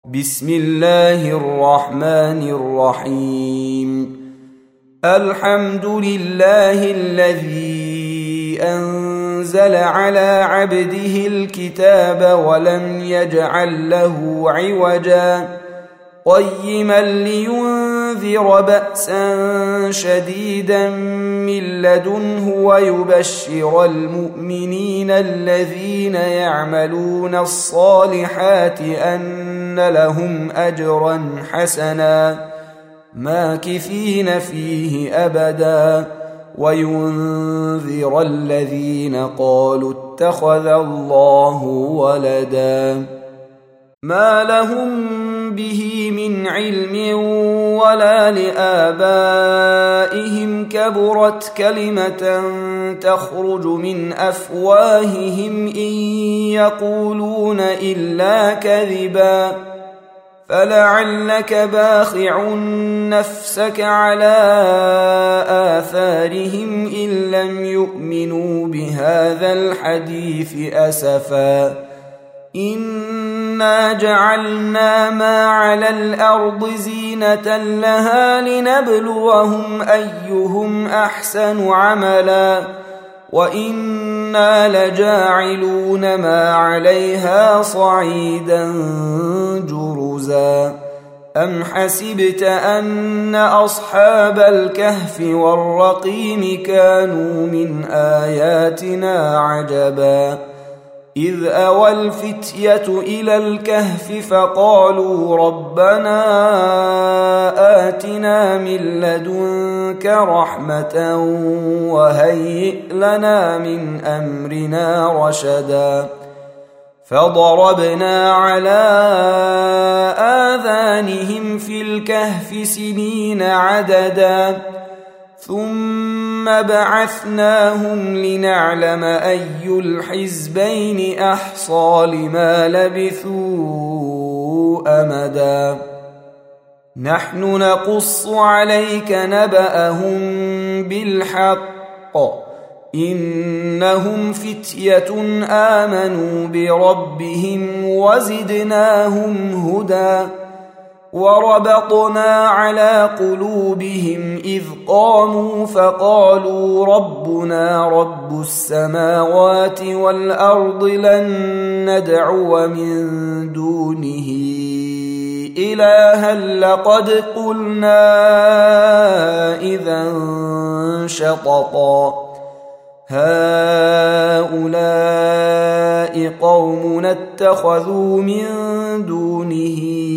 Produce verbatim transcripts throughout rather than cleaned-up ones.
بسم الله الرحمن الرحيم. الحمد لله الذي أنزل على عبده الكتاب ولم يجعل له عوجا قيما لينذر بأسا شديدا من لدنه ويبشر المؤمنين الذين يعملون الصالحات أن لهم أجرا حسنا ماكثين فيه أبدا وينذر الذين قالوا اتخذ الله ولدا ما لهم به من علم ولا لآبائهم كبرت كلمة تخرج من أفواههم إن يقولون إلا كذبا فلعلك باخع نفسك على آثارهم إن لم يؤمنوا بهذا الحديث أسفا إنا جعلنا ما على الأرض زينة لها لنبلوهم أيهم أحسن عملا وإنا لجاعلون ما عليها صعيدا جرزا أم حسبت أن أصحاب الكهف والرقيم كانوا من آياتنا عجبا إذ أوى الفتية إلى الكهف فقالوا ربنا آتنا من لدنك رحمة وهيئ لنا من أمرنا رشدا فضربنا على آذانهم في الكهف سنين عددا ثم بعثناهم لنعلم أي الحزبين أحصى لما لبثوا أمدا نحن نقص عليك نبأهم بالحق إنهم فتية آمنوا بربهم وزدناهم هدى وربطنا على قلوبهم إذ قاموا فقالوا ربنا رب السماوات والأرض لن ندعو من دونه إلها لقد قلنا إذا شططا هؤلاء قومنا اتخذوا من دونه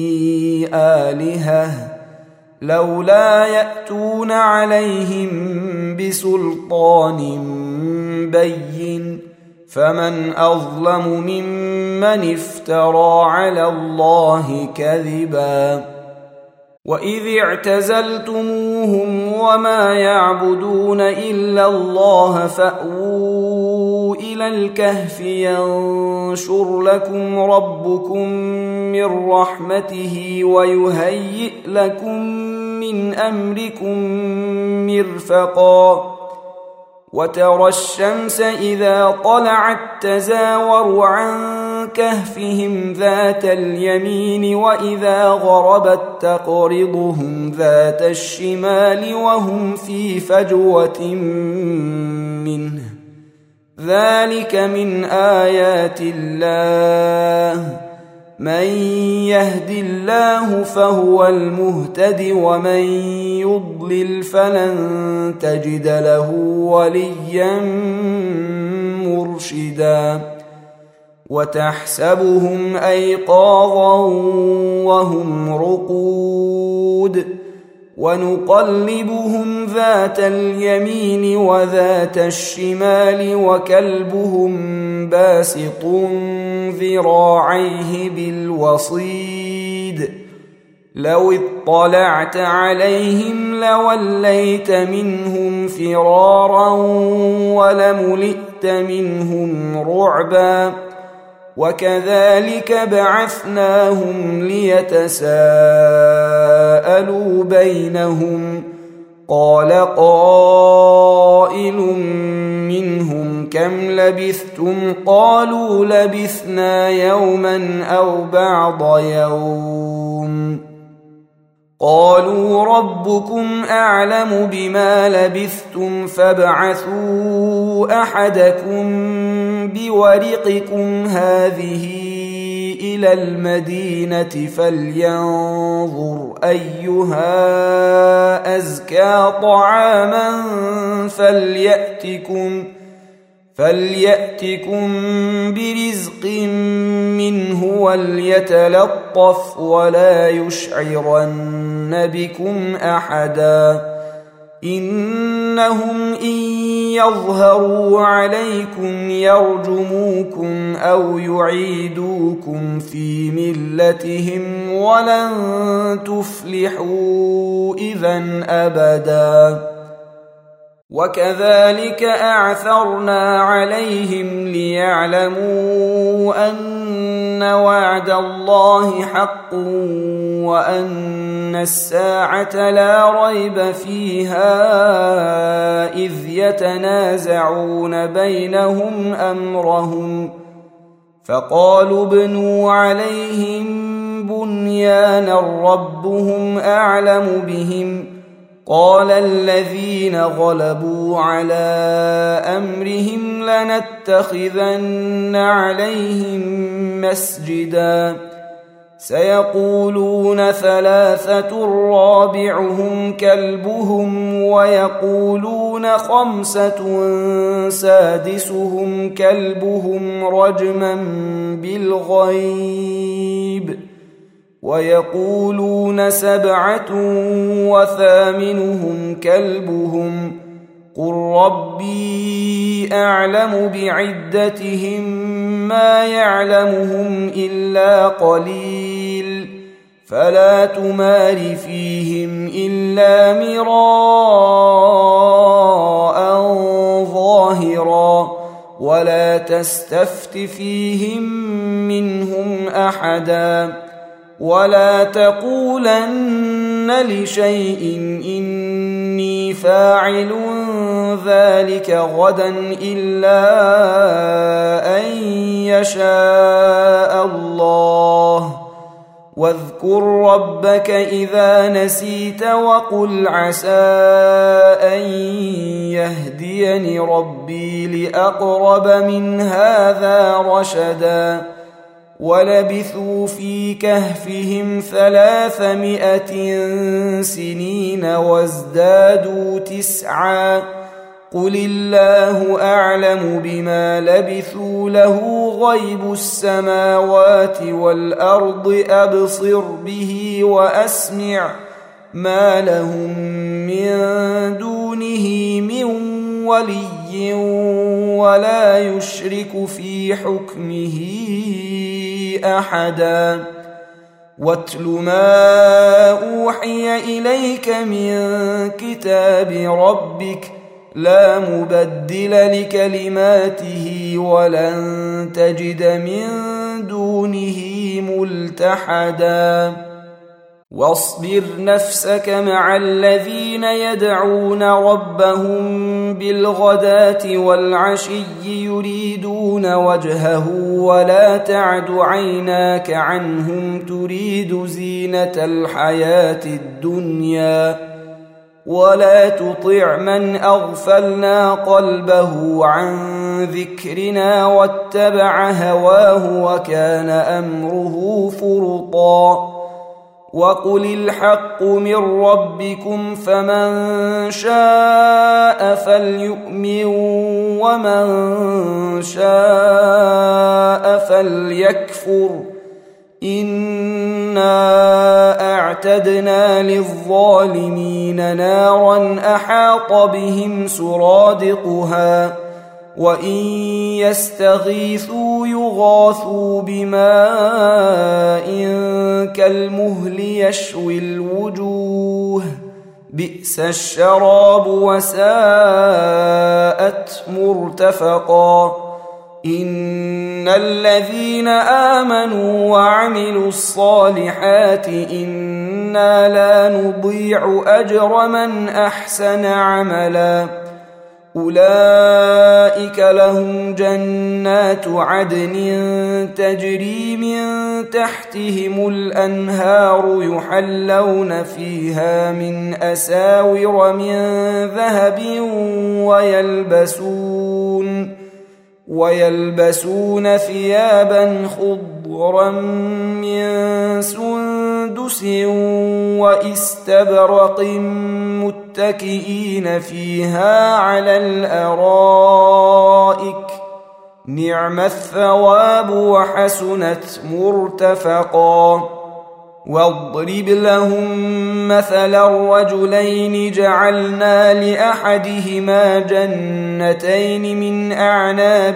آلهة لولا يأتون عليهم بسلطان بين فمن أظلم ممن افترى على الله كذبا وإذ اعتزلتموهم وما يعبدون إلا الله فأووا إلى الكهف ينشر لكم ربكم من رحمته ويهيئ لكم من أمركم مرفقا وترى الشمس إذا طلعت تزاور عن كهفهم ذات اليمين وإذا غربت تقرضهم ذات الشمال وهم في فجوة منه ذلك من آيات الله من يهد الله فهو المهتد ومن يضلل فلن تجد له وليا مرشدا وتحسبهم أيقاظا وهم رقود ونقلبهم ذات اليمين وذات الشمال وكلبهم باسط ذراعيه بالوصيد لو اطلعت عليهم لوليت منهم فرارا ولملئت منهم رعبا وكذلك بعثناهم ليتساءلوا بينهم قال قائل منهم كم لبثتم قالوا لبثنا يوما أو بعض يوم قالوا ربكم أعلم بما لبثتم فابعثوا أحدكم بورقكم هذه إلى المدينة فلينظر أيها أزكى طعاما فليأتكم فليأتكم برزق منه وليتلطف ولا يشعرن بكم أحدا إنهم إن يظهروا عليكم يرجموكم أو يعيدوكم في ملتهم ولن تفلحوا إذن أبدا وكذلك أعثرنا عليهم ليعلموا أن وعد الله حق وأن الساعة لا ريب فيها إذ يتنازعون بينهم أمرهم فقالوا ابنوا عليهم بنيانا ربهم أعلم بهم قال الذين غلبوا على أمرهم لنتخذن عليهم مسجدا سيقولون ثلاثة رابعهم كلبهم ويقولون خمسة سادسهم كلبهم رجما بالغيب ويقولون سبعة وثامنهم كلبهم قل ربي أعلم بعدتهم ما يعلمهم إلا قليل فلا تمار فيهم إلا مراء ظاهرا ولا تستفت فيهم منهم أحدا ولا تقولن لشيء إني فاعل ذلك غدا إلا أن يشاء الله واذكر ربك إذا نسيت وقل عسى أن يهديني ربي لأقرب من هذا رشدا ولبثوا في كهفهم ثلاثمائة سنين وازدادوا تسعا قل الله أعلم بما لبثوا له غيب السماوات والأرض أبصر به وأسمع ما لهم من دونه من ولي ولا يشرك في حكمه أحدا واتل ما أوحي إليك من كتاب ربك لا مبدل لكلماته ولن تجد من دونه ملتحدا واصبر نفسك مع الذين يدعون ربهم بالغداة والعشي يريدون وجهه ولا تعد عيناك عنهم تريد زينة الحياة الدنيا ولا تطع من أغفلنا قلبه عن ذكرنا واتبع هواه وكان أمره فرطا وقل الحق من ربكم فمن شاء فليؤمن ومن شاء فليكفر إنا أعتدنا للظالمين نارا أحاط بهم سرادقها وإن يستغيثوا يغاثوا بماء كالمهل يشوي الوجوه بئس الشراب وساءت مرتفقا إن الذين آمنوا وعملوا الصالحات إنا لا نضيع أجر من أحسن عملا أولئك لهم جنات عدن تجري من تحتهم الأنهار يحلون فيها من أساور من ذهب ويلبسون ويلبسون ثيابا خضرا من سندس واستبرق متكئين فيها على الأرائك نعم الثواب وحسنت مرتفقا واضرب لهم مثلا الرجلين جعلنا لأحدهما جنتين من أعناب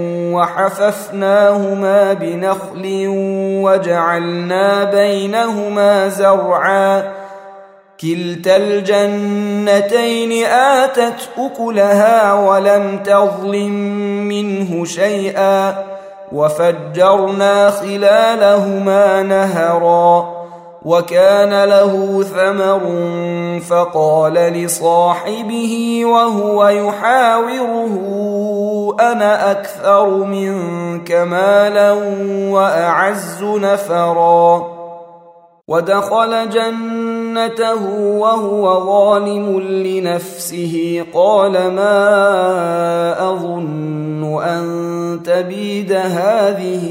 وحففناهما بنخل وجعلنا بينهما زرعا كلتا الجنتين آتت أكلها ولم تظلم منه شيئا وفجرنا خلالهما نهرا وكان له ثمر فقال لصاحبه وهو يحاوره أنا أكثر منك مالا وأعز نفرا ودخل جنته وهو ظالم لنفسه قال ما أظن أن تبيد هذه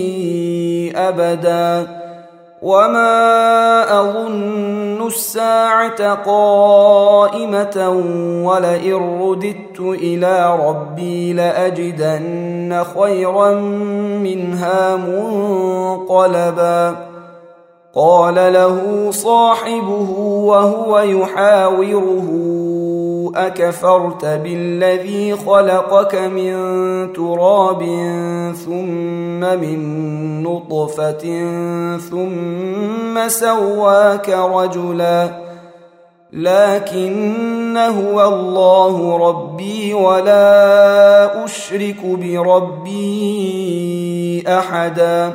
أبدا وما أظن الساعة قائمة ولئن رددت إلى ربي لأجدن خيرا منها منقلبا قال له صاحبه وهو يحاوره أكفرت بالذي خلقك من تراب ثم من نطفة ثم سواك رجلا لكن هو الله ربي ولا أشرك بربي أحدا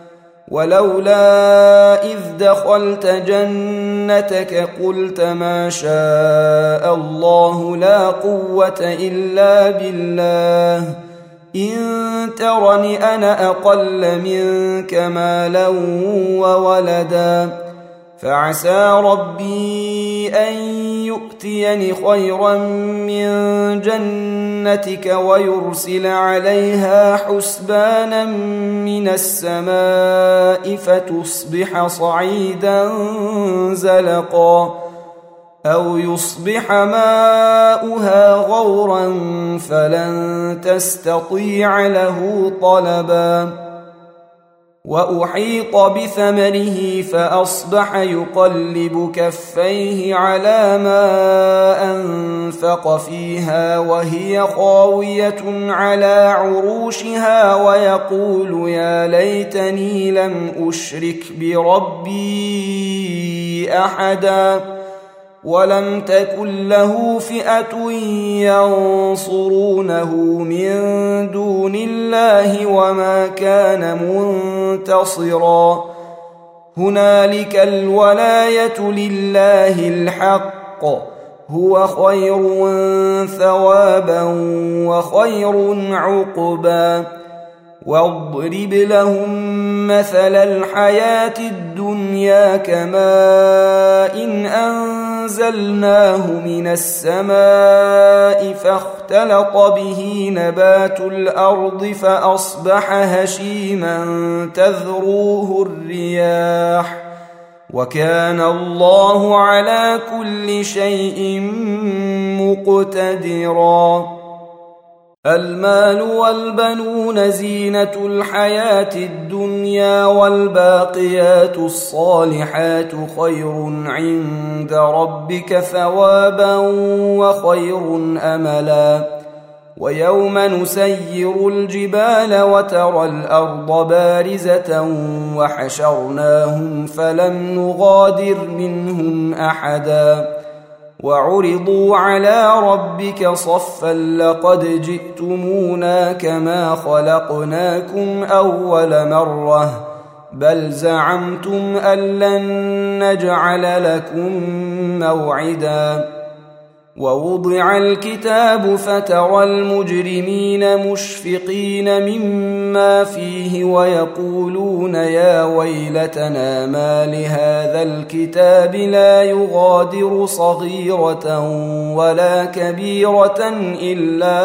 ولولا إذ دخلت جنتك قلت ما شاء الله لا قوة إلا بالله إن ترني أنا أقل منك مالا وولدا فعسى ربي أن يؤتيني خيرا من جنتك ويرسل عليها حسبانا من السماء فتصبح صعيدا زلقا أو يصبح ماؤها غورا فلن تستطيع له طلبا وأحيط بثمره فأصبح يقلب كفيه على ما أنفق فيها وهي خاوية على عروشها ويقول يا ليتني لم أشرك بربي أحدا ولم تكن له فئة ينصرونه من دون الله وما كان منتصرا هنالك الولاية لله الحق هو خير ثوابا وخير عقبا واضرب لهم مثل الحياة الدنيا كماء إن أنزلناه من السماء فاختلط به نبات الأرض فأصبح هشيما تذروه الرياح وكان الله على كل شيء مقتدرا المال والبنون زينة الحياة الدنيا والباقيات الصالحات خير عند ربك ثوابا وخير أملا ويوم نسير الجبال وترى الأرض بارزة وحشرناهم فلم نغادر منهم أحدا وعرضوا على ربك صفا لقد جئتمونا كما خلقناكم أول مرة بل زعمتم أن لن نجعل لكم موعدا ووضع الكتاب فترى المجرمين مشفقين مما فيه ويقولون يا ويلتنا ما لهذا الكتاب لا يغادر صغيرة ولا كبيرة إلا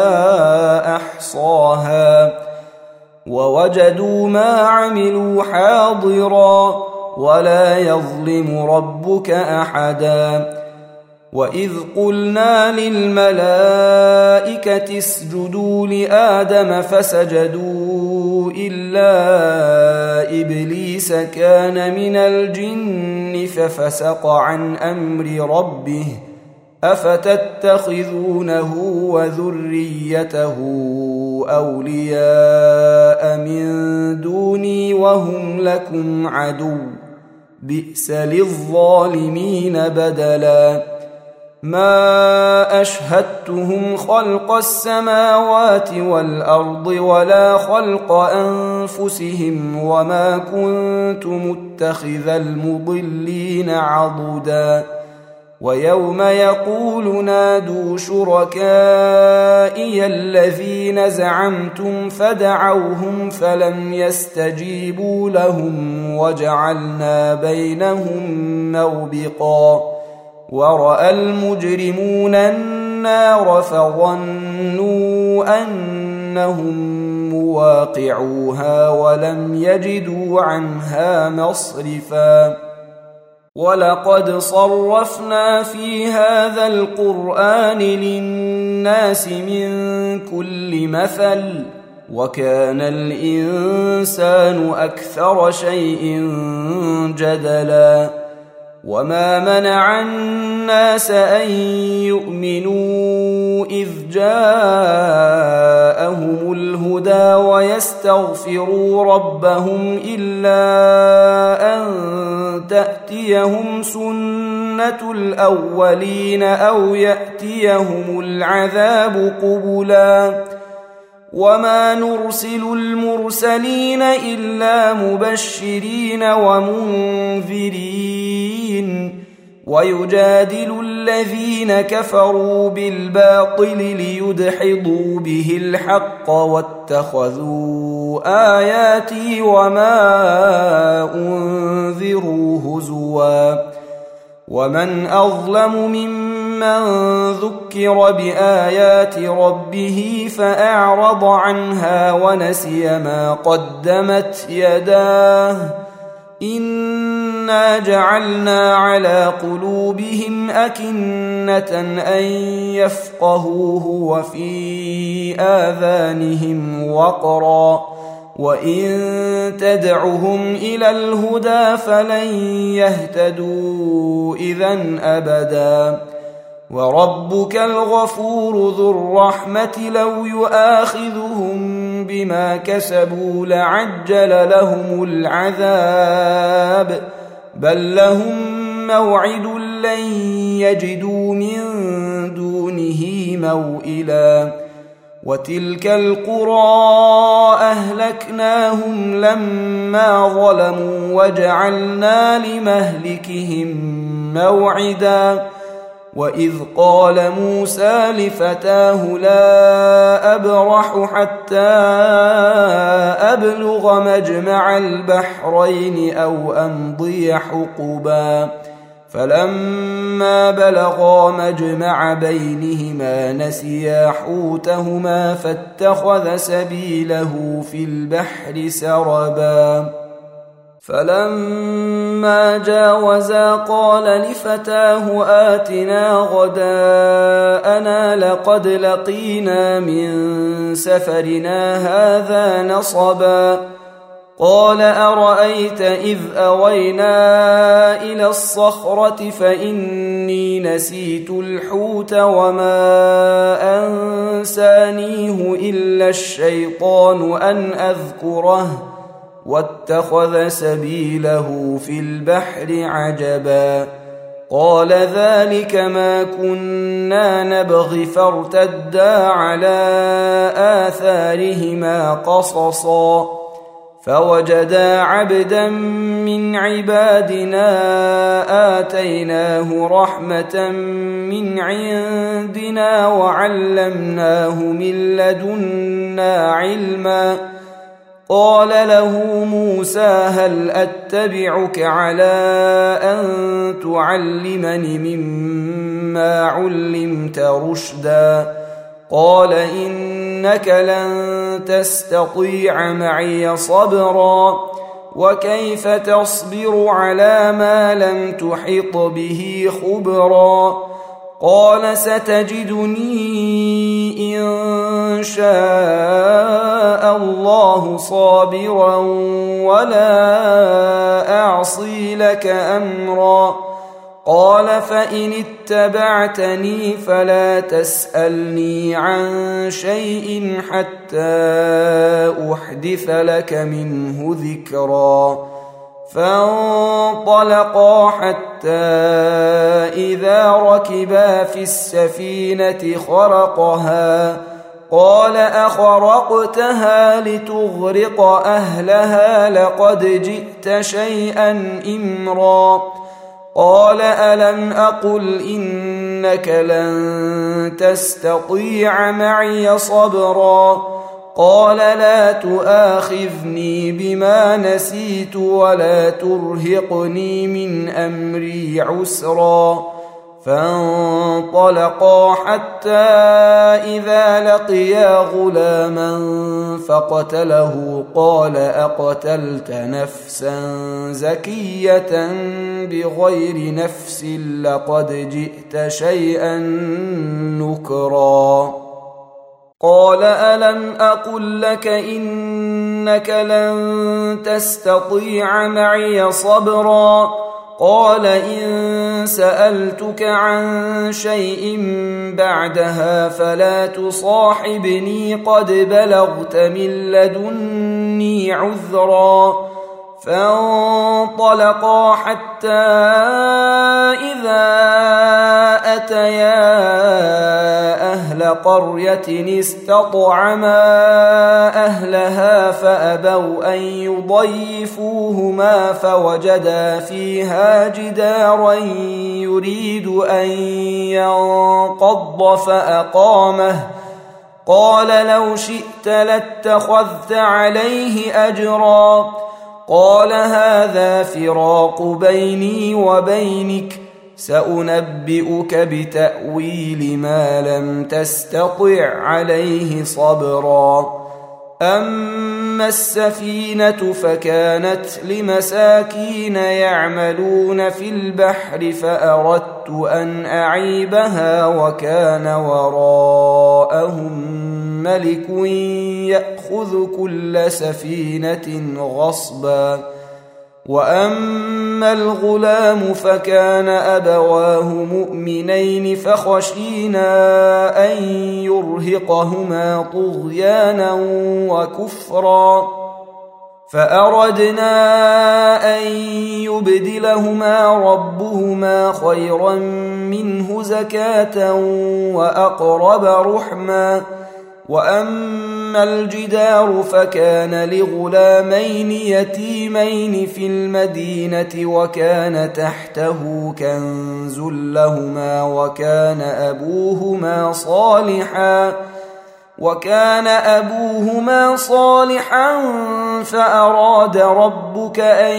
أحصاها ووجدوا ما عملوا حاضرا ولا يظلم ربك أحدا وإذ قلنا للملائكة اسجدوا لآدم فسجدوا إلا إبليس كان من الجن ففسق عن أمر ربه أفتتخذونه وذريته أولياء من دوني وهم لكم عدو بئس للظالمين بدلا ما أشهدتهم خلق السماوات والأرض ولا خلق أنفسهم وما كنت متخذ المضلين عضدا ويوم يقول نادوا شركائي الذين زعمتم فدعوهم فلم يستجيبوا لهم وجعلنا بينهم موبقا ورأى المجرمون النار فظنوا أنهم مواقعوها ولم يجدوا عنها مصرفا ولقد صرفنا في هذا القرآن للناس من كل مثل وكان الإنسان أكثر شيء جدلا وما منع الناس أن يؤمنوا إذ جاءهم الهدى ويستغفروا ربهم إلا أن تأتيهم سنة الأولين أو يأتيهم العذاب قبلا وما نرسل المرسلين إلا مبشرين ومنذرين ويجادل الذين كفروا بالباطل ليدحضوا به الحق واتخذوا آياتي وما أنذروا هزوا ومن أظلم ممن ذكر بآيات ربه فأعرض عنها ونسي ما قدمت يداه إنا جعلنا على قلوبهم أكنة أن يفقهوه وفي آذانهم وقرا وإن تدعهم إلى الهدى فلن يهتدوا إذن أبدا وربك الغفور ذو الرحمة لو يؤاخذهم بما كسبوا لعجل لهم العذاب بل لهم موعد لن يجدوا من دونه موئلا وتلك القرى أهلكناهم لما ظلموا وجعلنا لمهلكهم موعدا وإذ قال موسى لفتاه لا أبرح حتى أبلغ مجمع البحرين أو أمضي حقبا فلما بلغا مجمع بينهما نسيا حوتهما فاتخذ سبيله في البحر سربا فلما جاوزا قال لفتاه آتنا غداءنا لقد لقينا من سفرنا هذا نصبا قال أرأيت إذ أوينا إلى الصخرة فإني نسيت الحوت وما أنسانيه إلا الشيطان أن أذكره واتخذ سبيله في البحر عجبا قال ذلك ما كنا نبغي فارتدا على آثارهما قصصا فوجدا عبدا من عبادنا آتيناه رحمة من عندنا وعلمناه من لدنا علما قال له موسى هل أتبعك على أن تعلمني مما علمت رشدا قال إنك لن تستطيع معي صبرا وكيف تصبر على ما لم تحط به خبرا قال ستجدني إن شاء الله صابرا ولا أعصي لك أمرا قال فإن اتبعتني فلا تسألني عن شيء حتى أحدث لك منه ذكرا فانطلقا حتى إذا ركبا في السفينة خرقها قال أخرقتها لتغرق أهلها لقد جئت شيئا إمرا قال ألم أقل إنك لن تستطيع معي صبرا قال لا تؤاخذني بما نسيت ولا ترهقني من أمري عسرا فانطلقا حتى إذا لقيا غلاما فقتله قال أقتلت نفسا زكية بغير نفس لقد جئت شيئا نكرا قال ألم أقل لك إنك لن تستطيع معي صبرا قال إن سألتك عن شيء بعدها فلا تصاحبني قد بلغت من لدني عذرا فانطلقا حتى إذا أتيا أهل قرية استطعما أهلها فأبوا أن يضيفوهما فوجدا فيها جدارا يريد أن ينقض فأقامه قال لو شئت لاتخذت عليه أجرا قال هذا فراق بيني وبينك سأنبئك بتأويل ما لم تستطع عليه صبرا أما السفينة فكانت لمساكين يعملون في البحر فأردت أن أعيبها وكان وراءهم ملك يأخذ كل سفينة غصبا وأما الغلام فكان أبواه مؤمنين فخشينا أن يرهقهما طغيانا وكفرا فأردنا أن يبدلهما ربهما خيرا منه زكاة وأقرب رحما وأما الجدار فكان لغلامين يتيمين في المدينة وكان تحته كنز لهما وكان أبوهما صالحا وكان أبوهما صالحا فأراد ربك أن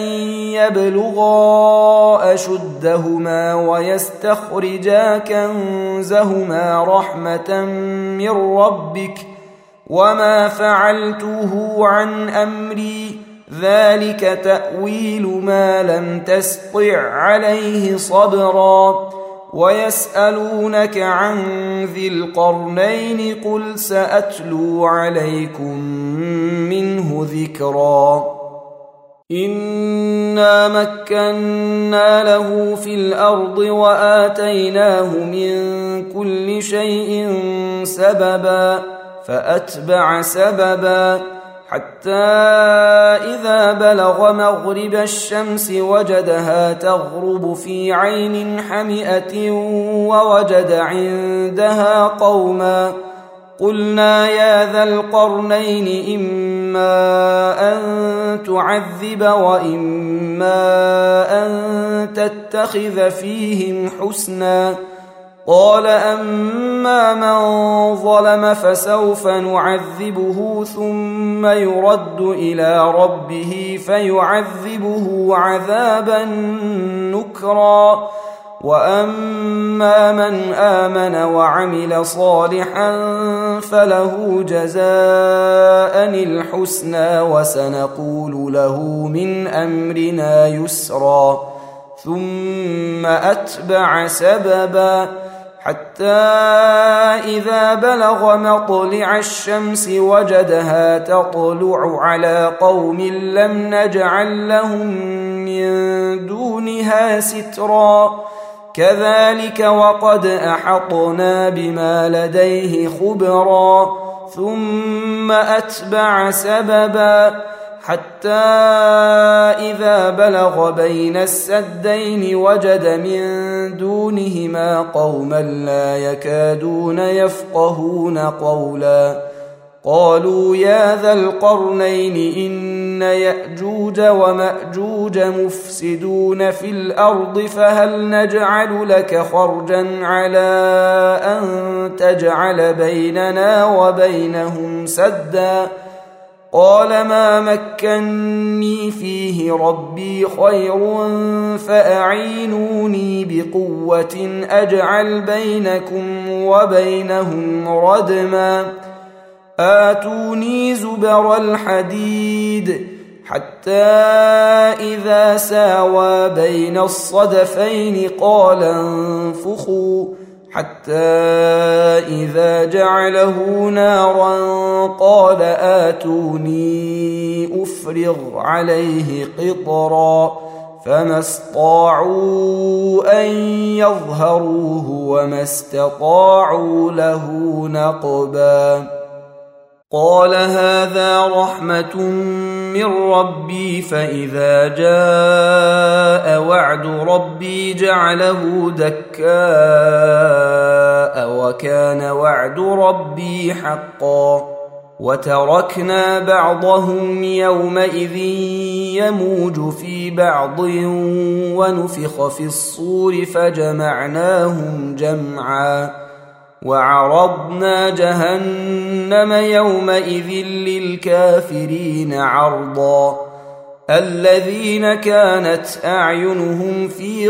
يبلغا أشدهما ويستخرجا كنزهما رحمة من ربك وما فعلته عن أمري ذلك تأويل ما لم تسطع عليه صبرا ويسألونك عن ذي القرنين قل سأتلو عليكم منه ذكرا إنا مكنا له في الأرض وآتيناه من كل شيء سببا فأتبع سببا حتى إذا بلغ مغرب الشمس وجدها تغرب في عين حمئة ووجد عندها قوما قلنا يا ذا القرنين إما أن تعذب وإما أن تتخذ فيهم حسنا قال أما من ظلم فسوف نعذبه ثم يرد إلى ربه فيعذبه عذابا نكرا وأما من آمن وعمل صالحا فله جزاء الحسنى وسنقول له من أمرنا يسرا ثم أتبع سببا حتى إذا بلغ مطلع الشمس وجدها تطلع على قوم لم نجعل لهم من دونها سترا كذلك وقد أحطنا بما لديه خبرا ثم أتبع سببا حتى إذا بلغ بين السدين وجد من دونهما قوما لا يكادون يفقهون قولا قالوا يا ذا القرنين إن يأجوج ومأجوج مفسدون في الأرض فهل نجعل لك خرجا على أن تجعل بيننا وبينهم سدا قال ما مكني فيه ربي خير فأعينوني بقوة أجعل بينكم وبينهم ردما آتوني زبر الحديد حتى إذا ساوى بين الصدفين قال انفخوا حتى إذا جعله نارا قال آتوني أفرغ عليه قطرا فما استطاعوا أن يظهروه وما استطاعوا له نقبا قال هذا رحمة من ربي فإذا جاء وعد ربي جعله دكاء وكان وعد ربي حقا وتركنا بعضهم يومئذ يموج في بعض ونفخ في الصور فجمعناهم جمعا وعرضنا جهنم يومئذ للكافرين عرضا الذين كانت أعينهم في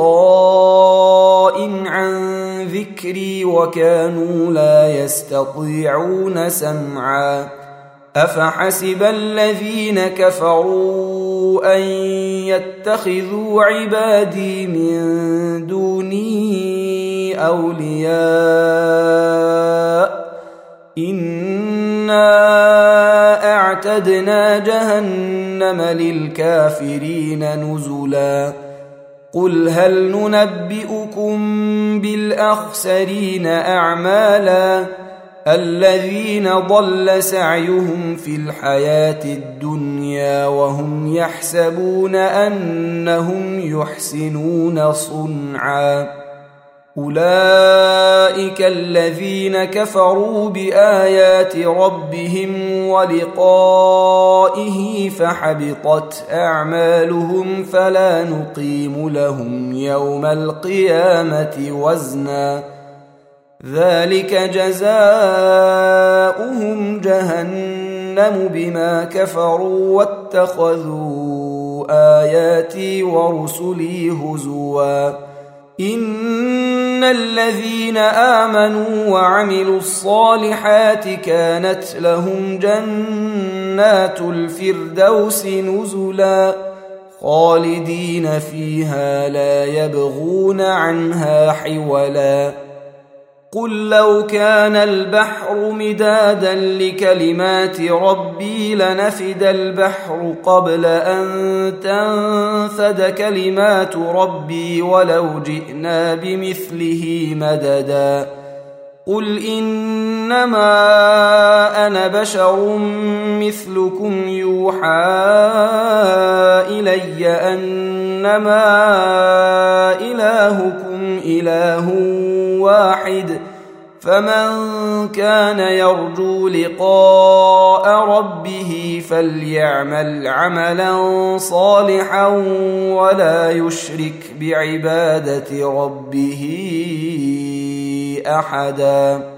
غطاء عن ذكري وكانوا لا يستطيعون سمعا أفحسب الذين كفروا أن يتخذوا عبادي من دوني أولياء إنا أعتدنا جهنم للكافرين نزلا قل هل ننبئكم بالأخسرين أعمالا الذين ضل سعيهم في الحياة الدنيا وهم يحسبون أنهم يحسنون صنعا أولئك الذين كفروا بآيات ربهم ولقائه فحبطت أعمالهم فلا نقيم لهم يوم القيامة وزنا ذلك جزاؤهم جهنم بما كفروا واتخذوا آياتي ورسلي هزوا إن الذين آمنوا وعملوا الصالحات كانت لهم جنات الفردوس نزلا خالدين فيها لا يبغون عنها حولا قل لو كان البحر مدادا لكلمات ربي لنفد البحر قبل أن تنفد كلمات ربي ولو جئنا بمثله مددا قل إنما أنا بشر مثلكم يوحى إلي أنما إلهكم إله واحد فمن كان يرجو لقاء ربه فليعمل عملا صالحا ولا يشرك بعبادة ربه أحدا.